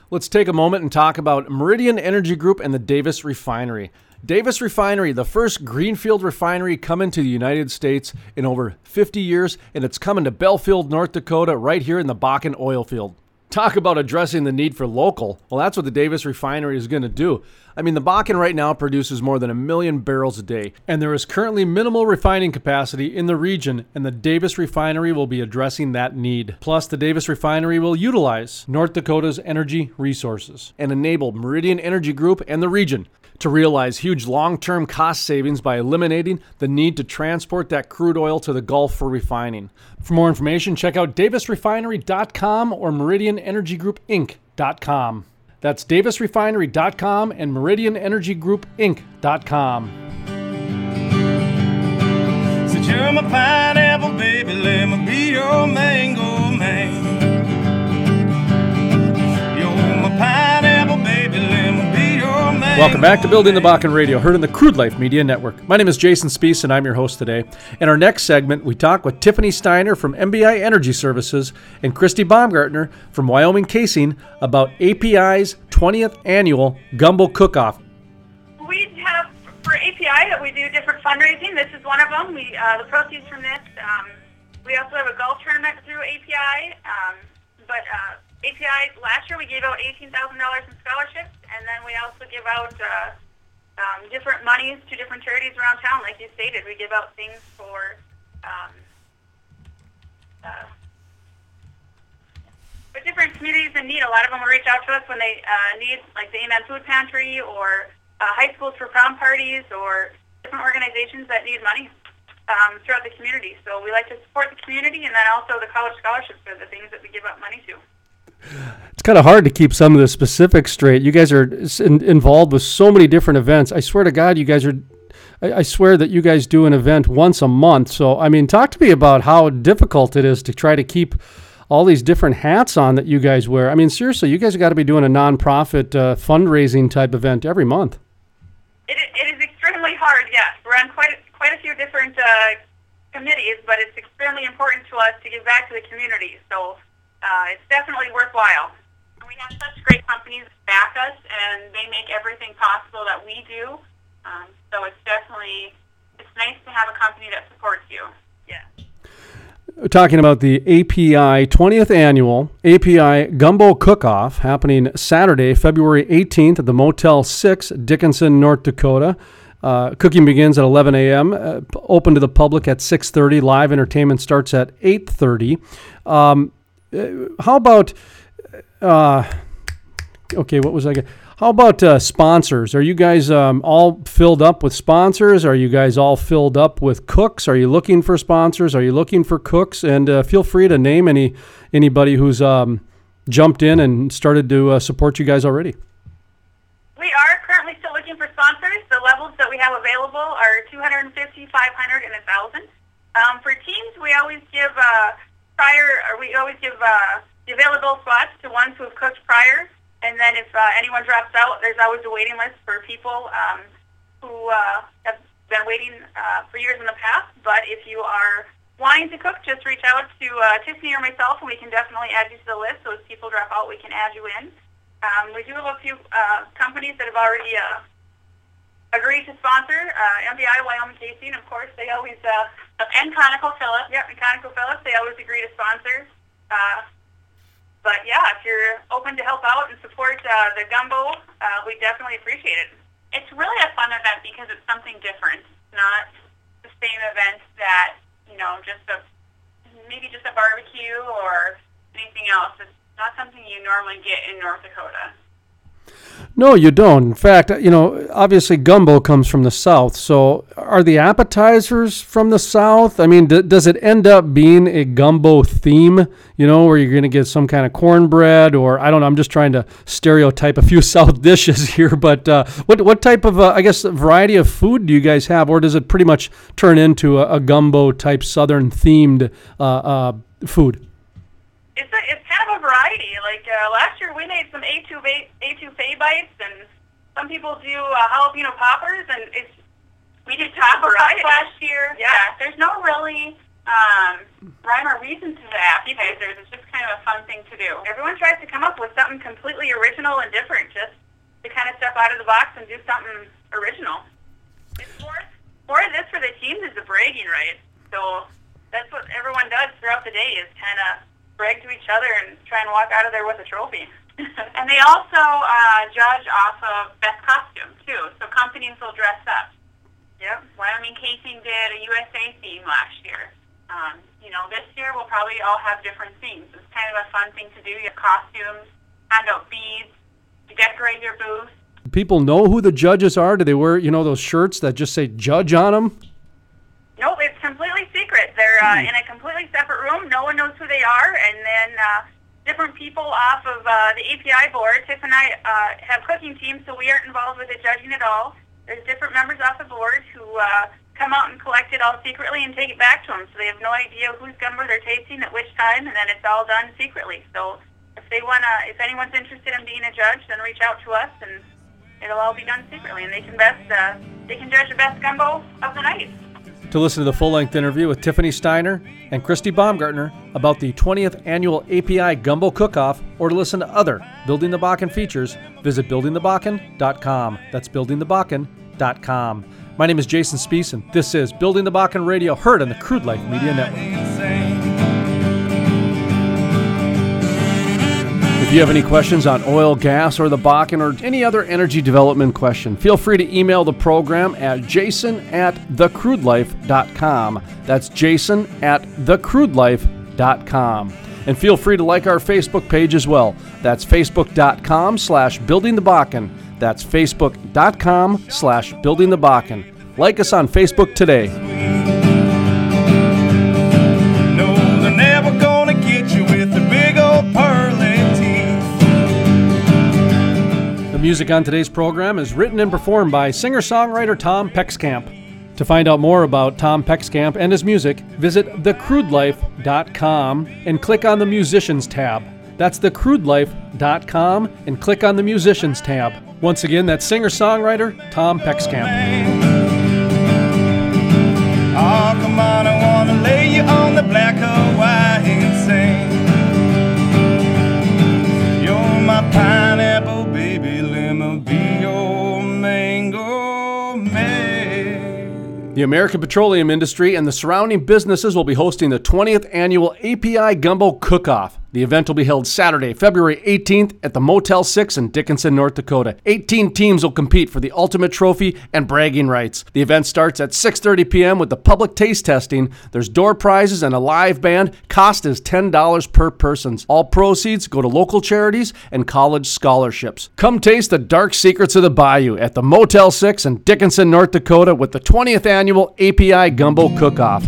Let's take a moment and talk about Meridian Energy Group and the Davis Refinery. Davis Refinery, the first greenfield refinery coming to the United States in over 50 years, and it's coming to Belfield, North Dakota, right here in the Bakken oil field. Talk about addressing the need for local. Well, that's what the Davis Refinery is going to do. I mean, the Bakken right now produces more than 1 million barrels a day, and there is currently minimal refining capacity in the region, and the Davis Refinery will be addressing that need. Plus, the Davis Refinery will utilize North Dakota's energy resources and enable Meridian Energy Group and the region to realize huge long-term cost savings by eliminating the need to transport that crude oil to the Gulf for refining. For more information, check out davisrefinery.com or meridianenergygroupinc.com. That's davisrefinery.com and meridianenergygroupinc.com. Since you're my pineapple, baby, let me be your mango man. You're my pineapple, baby, let me be your mango. Welcome back to Building the Bakken Radio, heard on the Crude Life Media Network. My name is Jason Spees, and I'm your host today. In our next segment, we talk with Tiffany Steiner from MBI Energy Services and Christy Baumgartner from Wyoming Casing about API's 20th annual Gumbo Cook-Off. We have, for API, we do different fundraising. This is one of them. The proceeds from this, we also have a golf tournament through API, API, last year we gave out $18,000 in scholarships, and then we also give out different monies to different charities around town. Like you stated, we give out things for different communities in need. A lot of them will reach out to us when they need, like the Amen Food Pantry or high schools for prom parties or different organizations that need money throughout the community. So we like to support the community, and then also the college scholarships are the things that we give out money to. It's kind of hard to keep some of the specifics straight. You guys are involved with so many different events. I swear to God, I swear that you guys do an event once a month. So, I mean, talk to me about how difficult it is to try to keep all these different hats on that you guys wear. I mean, seriously, you guys have got to be doing a nonprofit fundraising type event every month. It is extremely hard, yes. We're on quite a few different committees, but it's extremely important to us to give back to the community. So it's definitely worthwhile. We have such great companies that back us, and they make everything possible that we do. So it's nice to have a company that supports you. Yeah. We're talking about the API 20th annual API Gumbo Cook-Off happening Saturday, February 18th at the Motel 6, Dickinson, North Dakota. Cooking begins at 11 a.m., open to the public at 6:30. Live entertainment starts at 8:30. How about, how about sponsors? Are you guys all filled up with sponsors? Are you guys all filled up with cooks? Are you looking for sponsors? Are you looking for cooks? And feel free to name anybody who's jumped in and started to support you guys already. We are currently still looking for sponsors. The levels that we have available are 250, 500, and 1,000. For teams, we always give the available slots to ones who have cooked prior, and then if anyone drops out, there's always a waiting list for people who have been waiting for years in the past. But if you are wanting to cook, just reach out to Tiffany or myself, and we can definitely add you to the list. So as people drop out, we can add you in. We do have a few companies that have already agreed to sponsor. MBI, Wyoming Casing, of course, they always, and ConocoPhillips. Yep, and ConocoPhillips, they always agree to sponsor. But yeah, if you're open to help out and support the Gumbo, we definitely appreciate it. It's really a fun event because it's something different. It's not the same event that, maybe just a barbecue or anything else. It's not something you normally get in North Dakota. No, you don't. In fact, obviously gumbo comes from the South. So are the appetizers from the South? I mean, does it end up being a gumbo theme, where you're going to get some kind of cornbread or, I don't know, I'm just trying to stereotype a few South dishes here. But what type of, variety of food do you guys have? Or does it pretty much turn into a gumbo type Southern themed food? It's kind of a variety. Like last year, we made some etouffee bites, and some people do jalapeno poppers, and we did taco sauce last year. Yeah, there's no really rhyme or reason to the appetizers. It's just kind of a fun thing to do. Everyone tries to come up with something completely original and different, just to kind of step out of the box and do something original. It's more of this for the teams is the bragging right. So that's what everyone does throughout the day is kind of brag to each other and try and walk out of there with a trophy. And they also judge off of best costume, too. So companies will dress up. Yep. Wyoming Casing did a USA theme last year. This year we'll probably all have different themes. It's kind of a fun thing to do. You have costumes, hand out beads, you decorate your booth. People know who the judges are? Do they wear, those shirts that just say judge on them? Nope, it's completely secret. They're in a completely separate room. No one knows who they are. And then different people off of the API board, Tiff and I have cooking teams, so we aren't involved with the judging at all. There's different members off the board who come out and collect it all secretly and take it back to them. So they have no idea whose gumbo they're tasting at which time, and then it's all done secretly. So if anyone's interested in being a judge, then reach out to us, and it'll all be done secretly, and they can judge the best gumbo of the night. To listen to the full-length interview with Tiffany Steiner and Christy Baumgartner about the 20th Annual API Gumbo Cook-Off, or to listen to other Building the Bakken features, visit buildingthebakken.com. That's buildingthebakken.com. My name is Jason Spiess, and this is Building the Bakken Radio, heard on the Crude Life Media Network. If you have any questions on oil, gas, or the Bakken, or any other energy development question, feel free to email the program at jason@thecrudelife.com. That's jason@thecrudelife.com. And feel free to like our Facebook page as well. That's facebook.com/buildingthebakken. That's facebook.com/buildingthebakken. Like us on Facebook today. No, they're never gonna get you with the big old pearly teeth. The music on today's program is written and performed by singer-songwriter Tom Peckskamp. To find out more about Tom Peckskamp and his music, visit thecrudelife.com and click on the Musicians tab. That's thecrudelife.com and click on the Musicians tab. Once again, that's singer-songwriter Tom Peckskamp. Oh, come on, I wanna lay you on the black Hawaiian sand. You're my pineapple, baby, let me be your mango man. The American petroleum industry and the surrounding businesses will be hosting the 20th Annual API Gumbo Cook-Off. The event will be held Saturday, February 18th at the Motel 6 in Dickinson, North Dakota. 18 teams will compete for the ultimate trophy and bragging rights. The event starts at 6:30 p.m. with the public taste testing. There's door prizes and a live band. Cost is $10 per person. All proceeds go to local charities and college scholarships. Come taste the dark secrets of the bayou at the Motel 6 in Dickinson, North Dakota with the 20th Annual API Gumbo Cook-Off.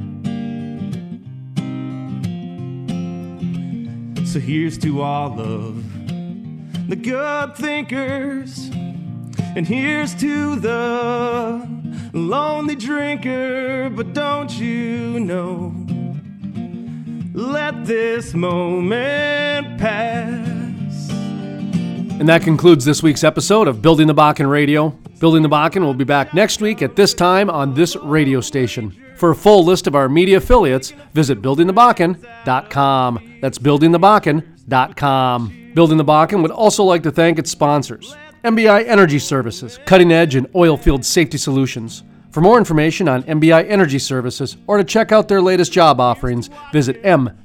So here's to all of the good thinkers, and here's to the lonely drinker. But don't you know, let this moment pass. And that concludes this week's episode of Building the Bakken Radio. Building the Bakken will be back next week at this time on this radio station. For a full list of our media affiliates, visit buildingthebakken.com. That's buildingthebakken.com. Building the Bakken would also like to thank its sponsors. MBI Energy Services, cutting edge in oil field safety solutions. For more information on MBI Energy Services or to check out their latest job offerings, visit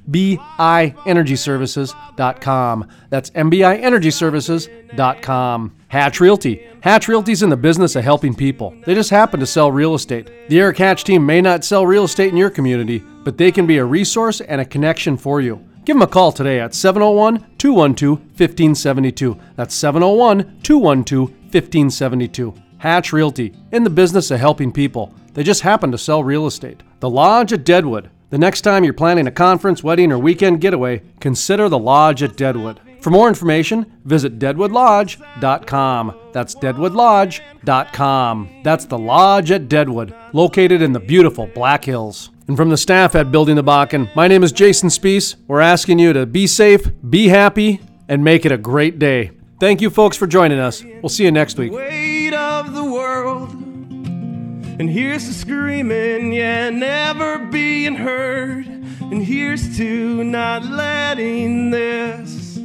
MBIEnergyServices.com. That's MBIEnergyServices.com. Hatch Realty. Hatch Realty's in the business of helping people. They just happen to sell real estate. The Eric Hatch team may not sell real estate in your community, but they can be a resource and a connection for you. Give them a call today at 701-212-1572. That's 701-212-1572. Hatch Realty, in the business of helping people. They just happen to sell real estate. The Lodge at Deadwood. The next time you're planning a conference, wedding, or weekend getaway, consider the Lodge at Deadwood. For more information, visit deadwoodlodge.com. That's deadwoodlodge.com. That's the Lodge at Deadwood, located in the beautiful Black Hills. And from the staff at Building the Bakken, my name is Jason Spiess. We're asking you to be safe, be happy, and make it a great day. Thank you, folks, for joining us. We'll see you next week. Weight of the world And here's to screaming, yeah, never being heard. And here's to not letting this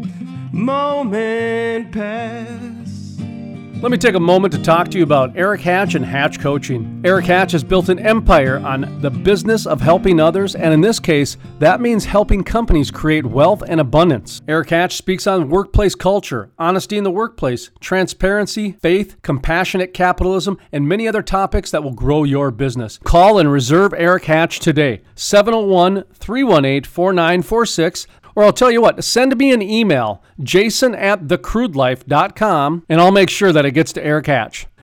moment pass. Let me take a moment to talk to you about Eric Hatch and Hatch Coaching. Eric Hatch has built an empire on the business of helping others, and in this case, that means helping companies create wealth and abundance. Eric Hatch speaks on workplace culture, honesty in the workplace, transparency, faith, compassionate capitalism, and many other topics that will grow your business. Call and reserve Eric Hatch today, 701-318-4946. Or I'll tell you what, send me an email, jason@thecrudelife.com, and I'll make sure that it gets to Eric Hatch.